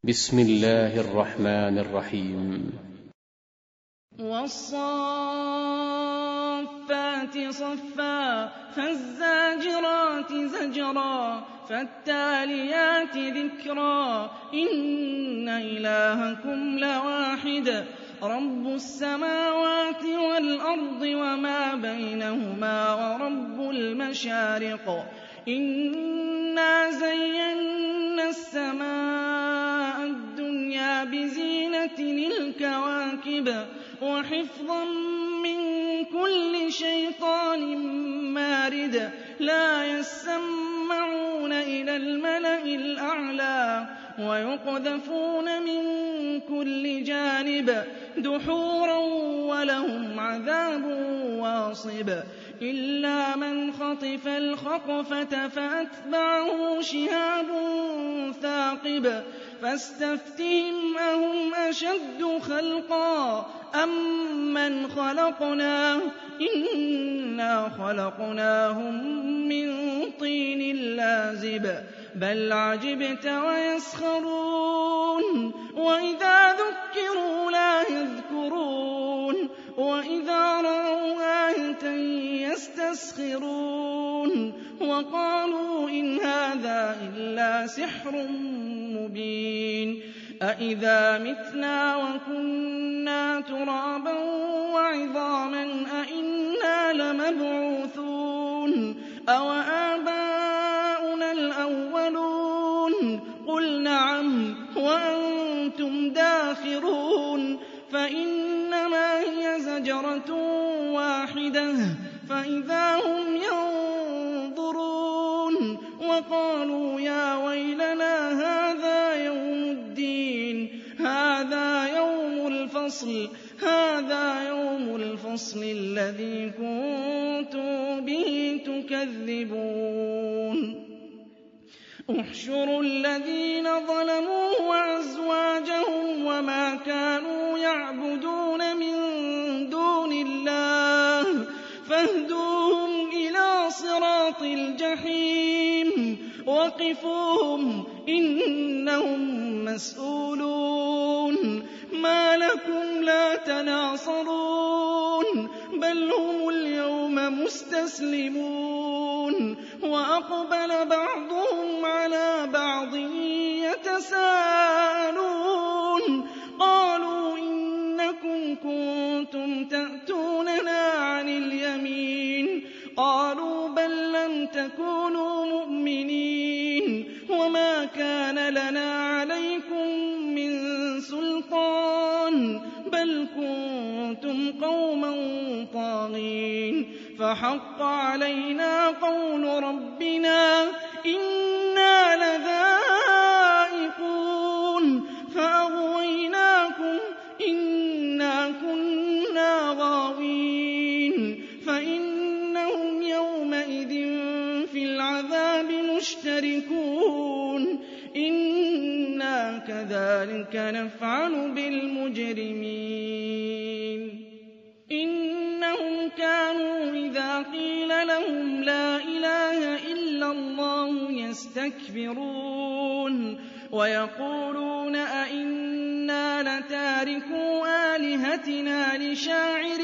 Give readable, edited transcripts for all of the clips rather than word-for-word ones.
بسم الله الرحمن الرحيم. والصافات صفا فالزاجرات زجرا فالتاليات ذكرا إن إلهكم لواحد رب السماوات والأرض وما بينهما ورب المشارق إنا زينا السماء الدنيا بزينة الكواكب وحفظا من كل شيطان مارد لا يسمعون إلى الملأ الأعلى ويقذفون من كل جانب دحورا ولهم عذاب واصب إلا من خطف الخطفة فأتبعه شهاب ثاقب فاستفتهم أهم أشد خلقا أم من خلقنا إنا خلقناهم من طين لازب بل عجبت ويسخرون وإذا ذكروا لا يذكرون وإذا رأوا آية يستسخرون وقالوا إن هذا إلا سحر مبين أإذا متنا وكنا ترابا وعظاما أإنا لمبعوثون أوآباؤنا الأولون قل نعم وأنتم داخرون فإنما هي زجرة واحدة فإذا هم ينظرون وقالوا يا ويلنا هذا يوم الدين هذا يوم الفصل الذي كنتم به تكذبون احشروا الذين ظلموا وأزواجهم وما كانوا يعبدون من دون الله فاهدوهم إلى صراط الجحيم وقفوهم إنهم مسؤولون ما لكم لا تناصرون بل هم اليوم مستسلمون وأقبل بعضهم على بعض يتساءلون قالوا إنكم كنتم تأتوننا عن اليمين قالوا بل لم تكونوا مؤمنين وما كان لنا عليكم من سلطان بل كنتم قوما طاغين فحق علينا قول ربنا إنا لذائقون فأغويناكم إنا كنا غاوين فإنهم يومئذ في العذاب مشتركون إنا كذلك نفعل بالمجرمين إنهم كانوا إذا قيل لهم لا إله إلا الله يستكبرون ويقولون أئنا لتاركو آلهتنا لشاعر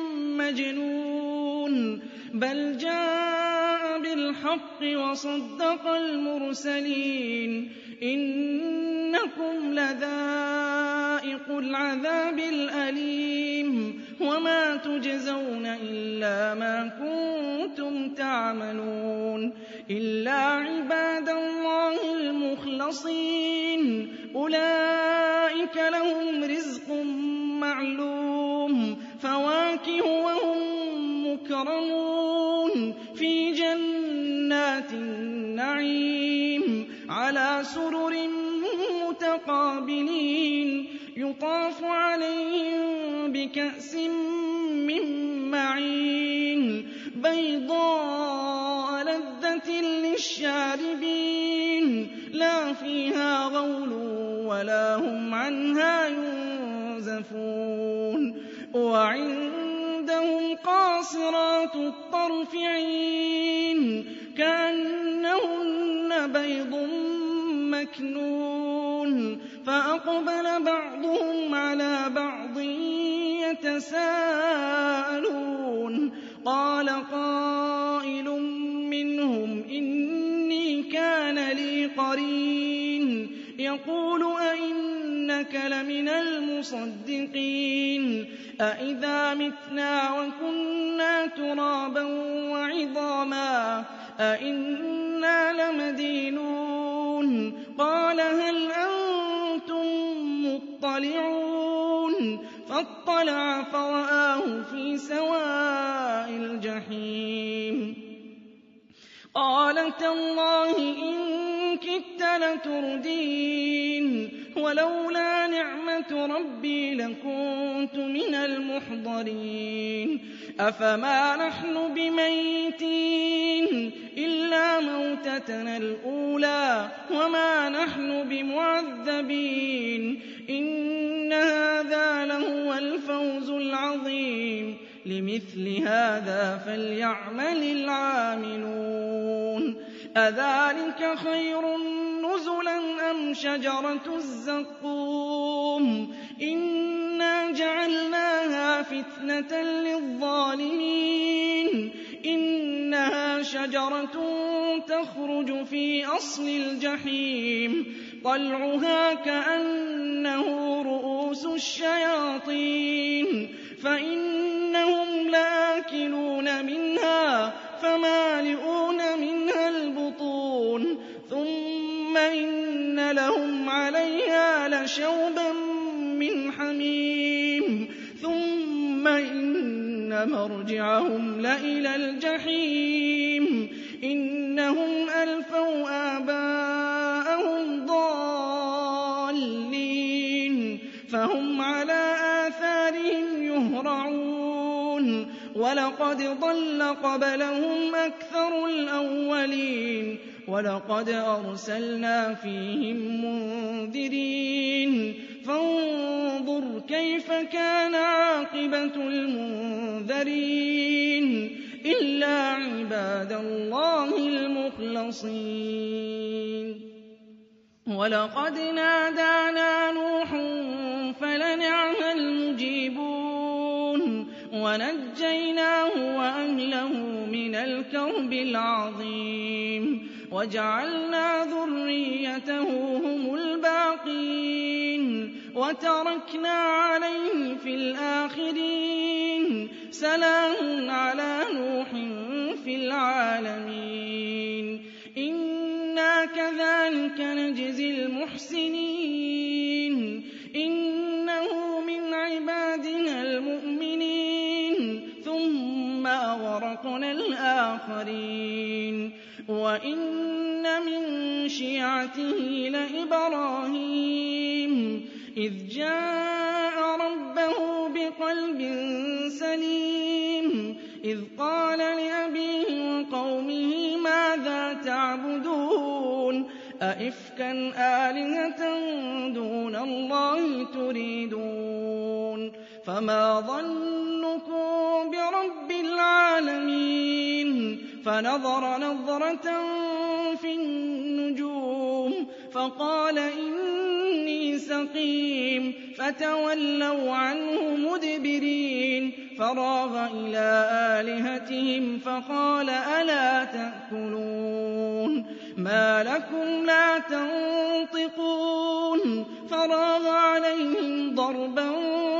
مجنون بل جاء بالحق وصدق المرسلين إنكم لذائق العذاب الأليم وما تجزون إلا ما كنتم تعملون إلا عباد الله المخلصين أولئك لهم رزق معلوم فواكه وهم مكرمون في جنات النعيم على سرر متقابلين يطاف عليهم بكأس من معين بيضاء لذة للشاربين لا فيها غول ولا هم عنها ينزفون وعندهم قاصرات الطرف عين كأنهن بيض مكنون فأقبل بعضهم على بعض يتساءلون قال قائل منهم إني كان لي قرين يقول أئنك لمن المصدقين أئذا متنا وكنا ترابا وعظاما أئنا لمدينون قال هل أنتم مطلعون فاطلع فرآه في سواء الجحيم قال تالله إن كدت لتردين ولولا نعمة ربي لكنت من المحضرين أفما نحن بميتين إلا موتتنا الأولى وما نحن بمعذبين إن هذا لهو الفوز العظيم لمثل هذا فليعمل العاملون أذلك خير نزلا أم شجرة الزقوم إنا جعلناها فتنة للظالمين إنها شجرة تخرج في أصل الجحيم طلعها كأنه رؤوس الشياطين فإنهم لآكلون منها فمالئون منها البطون ثم إن لهم عليها لشوبا من حميم ثم إن مرجعهم لإلى الجحيم إنهم ألفوا آباءهم ضالين فهم على آثارهم يهرعون ولقد ضل قبلهم أكثر الأولين ولقد أرسلنا فيهم منذرين فانظر كيف كان عاقبة المنذرين إلا عباد الله المخلصين ولقد نادانا نوح فلنعم المجيبون ونجيناه وأهله من الكرب العظيم وجعلنا ذريته هم الباقين وتركنا عليه في الآخرين سلام على نوح في العالمين إنا كذلك نجزي المحسنين إنه من عبادنا المؤمنين ثم أغرقنا الآخرين وإن من شيعته لإبراهيم إذ جاء ربه بقلب سليم إذ قال لأبيه وقومه ماذا تعبدون أئفكا آلهة دون الله تريدون فما ظنكم برب العالمين فنظر نظرة في النجوم فقال إني سقيم فتولوا عنه مدبرين فراغ إلى آلهتهم فقال ألا تأكلون ما لكم لا تنطقون فراغ عليهم ضربا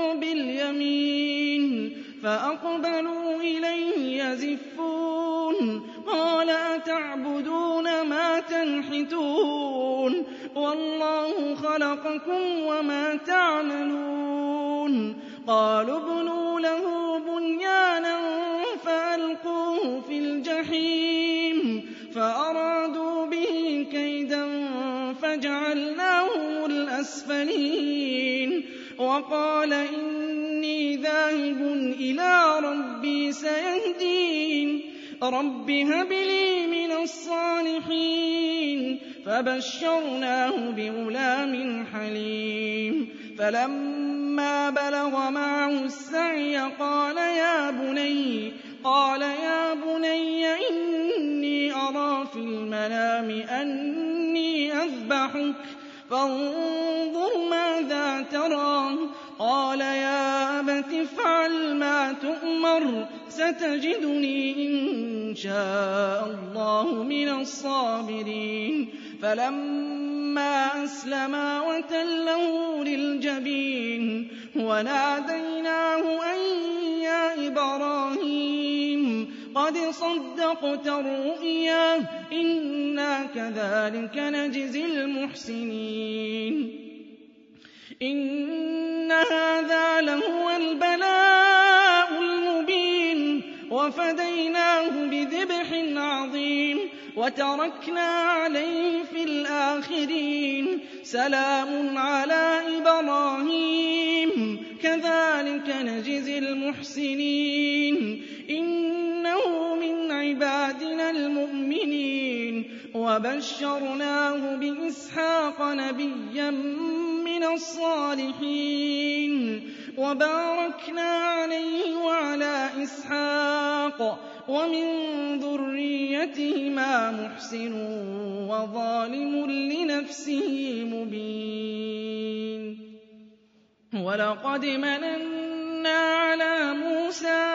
باليمين فأقبلوا إليه يزفون قال أتعبدون ما تنحتون والله خلقكم وما تعملون قالوا ابنوا له بنيانا فألقوه في الجحيم فأرادوا به كيدا فجعلناهم الأسفلين وقال إني ذاهب إلى ربي سيهدين رب هب لي من الصالحين فبشرناه بغلام حليم فلما بلغ معه السعي قال يا بني إني أرى في المنام أني أذبحك فانظر ماذا ترى. قال يا أبت افعل ما تؤمر ستجدني إن شاء الله من الصابرين. فلما أسلما وتله للجبين وناديناه أن يا إبراهيم قد صدقت الرؤيا إنا كذلك نجزي المحسنين. إن هذا لهو البلاء المبين وفديناه بذبح عظيم وتركنا عليه في الآخرين. سلام على إبراهيم كذلك نجزي المحسنين. إنه من عبادنا المؤمنين وبشرناه بإسحاق نبيا من الصالحين وباركنا عليه وعلى إسحاق ومن ذريتهما محسن وظالم لنفسه مبين. ولقد مننا على موسى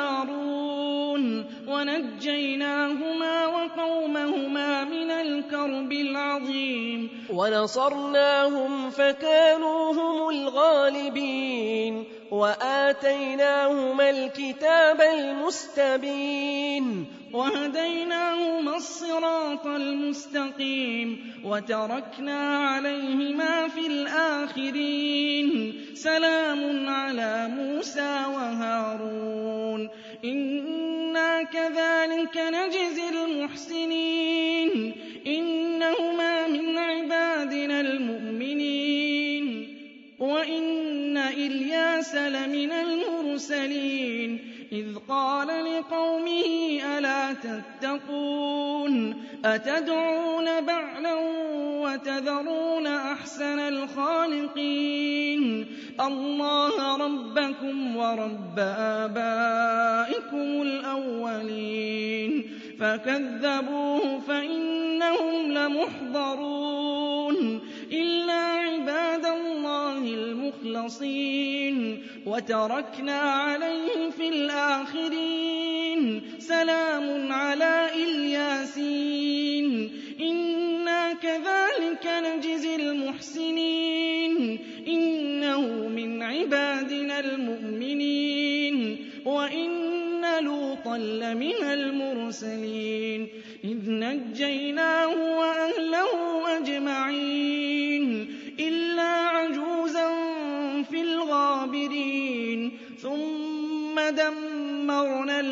وهارون ونجيناهما وقومهما من الكرب العظيم ونصرناهم فكانوا هم الغالبين وآتيناهما الكتاب المستبين وهديناهما الصراط المستقيم وتركنا عليهما في الآخرين. سلام على موسى وهارون إنا كذلك نجزي المحسنين. إنهما من عبادنا المؤمنين وإن إلياس لمن المرسلين إذ قال لقومه ألا تتقون أتدعون بعلا وتذرون أحسن الخالقين الله ربكم ورب آبائكم الأولين. فكذبوه فإنهم لمحضرون إلا عباد الله المخلصين وتركنا عليه في الآخرين. سلام على الياسين إنا كذلك نجزي المحسنين. إنه من عبادنا المؤمنين وإن لوطا لمن المرسلين إذ نجيناه وأهله أجمعين إلا عجوزا في الغابرين ثم دمرنا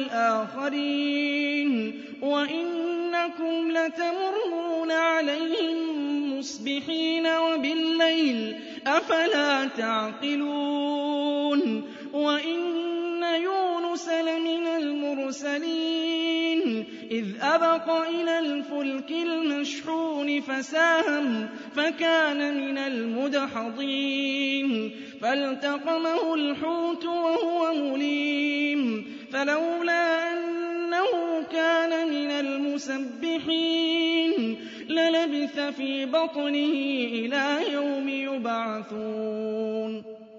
الآخرين وإنكم لتمرون عليهم مصبحين وبالليل أفلا تعقلون. وإن يونس لمن المرسلين إذ أبق إلى الفلك المشحون فساهم فكان من المدحضين فالتقمه الحوت وهو مليم فلولا أنه كان من المسبحين للبث في بطنه إلى يوم يبعثون.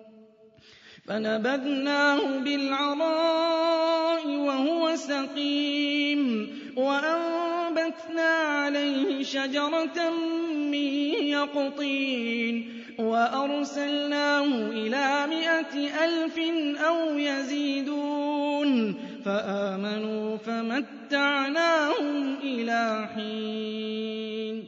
فنبذناه بالعراء وهو سقيم وأنبتنا عليه شجرة من يقطين وأرسلناه إلى 100,000 أو يزيدون فآمنوا فمتعناهم إلى حين.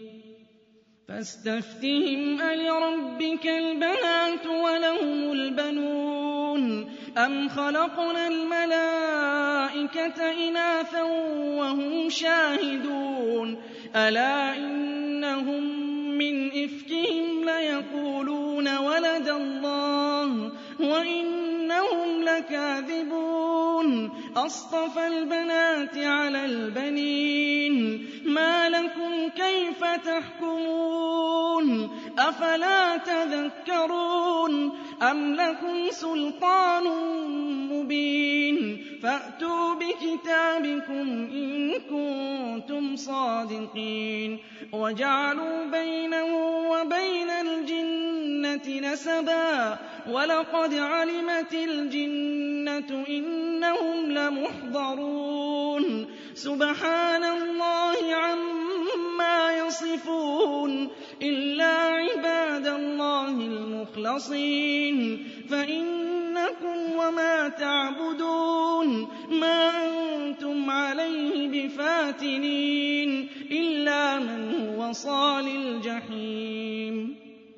فاستفتهم ألربك البنات ولهم البنون أم خلقنا الملائكة إناثا وهم شاهدون ألا إنهم من إفكهم ليقولون ولد الله وإنهم لكاذبون أصطفى البنات على البنين ما لكم كيف تحكمون أفلا تذكرون أم لكم سلطان مبين فأتوا بكتابكم إن كنتم صادقين وجعلوا بينه وبين الجنة نسبا ولقد علمت الجنة إنهم لمحضرون سبحان الله عما يصفون إلا عباد الله المخلصين فإنكم وما تعبدون ما أنتم عليه بفاتنين إلا من هو صال الجحيم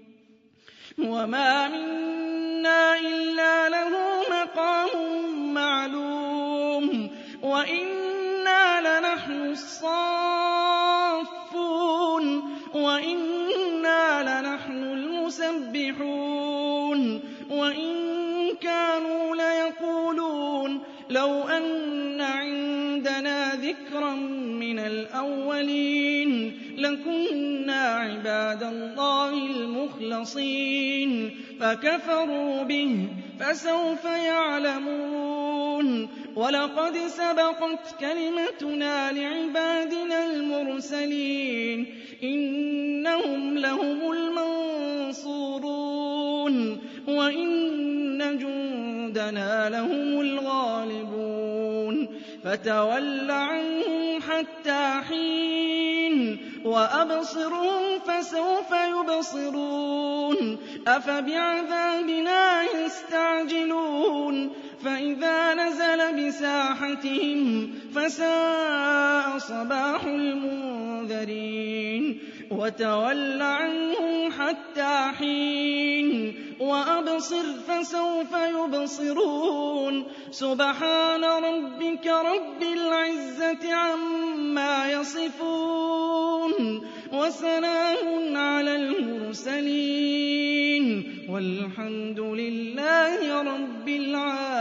وما منا إلا له مقام معلوم وإنا لنحن الصافون وإنا لنحن المسبحون وإن كانوا ليقولون لو أن عندنا ذكرا من الأولين لكنا عباد الله المخلصين فكفروا به فسوف يعلمون ولقد سبقت كلمتنا لعبادنا المرسلين إنهم لهم المنصورون وإن جندنا لهم الغالبون فتول عنهم حتى حين وأبصرهم فسوف يبصرون أفبعذابنا يستعجلون فإذا نزل بساحتهم فساء صباح المنذرين وتول عنهم حتى حين وأبصر فسوف يبصرون سبحان ربك رب العزة عما يصفون وسلام على المرسلين والحمد لله رب العالمين